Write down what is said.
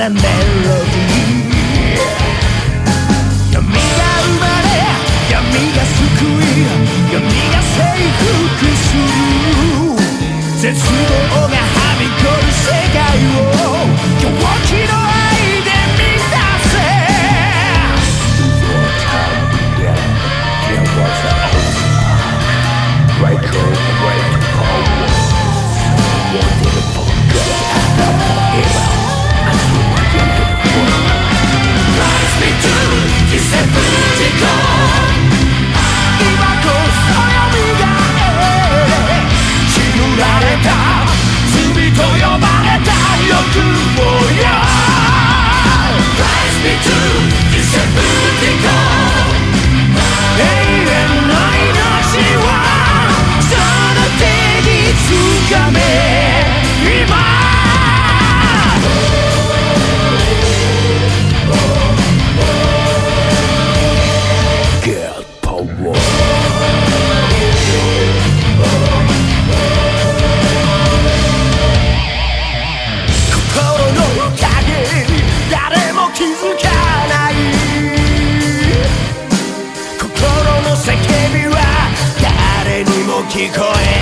なメロディー、闇が生まれ闇が救い闇が征服する、絶望がはびこる世界を狂気の愛で満たせ。 Right code, right power. Wanted to forget forever. Until the end of the world. Rise me to this empty 今こそ蘇れ、血塗られた罪と呼ばれた欲望よ。Rise me to this empty 永遠の命は定義つかめ今。Get power。 心の影に誰も気づかない、心の叫びは誰にも聞こえない。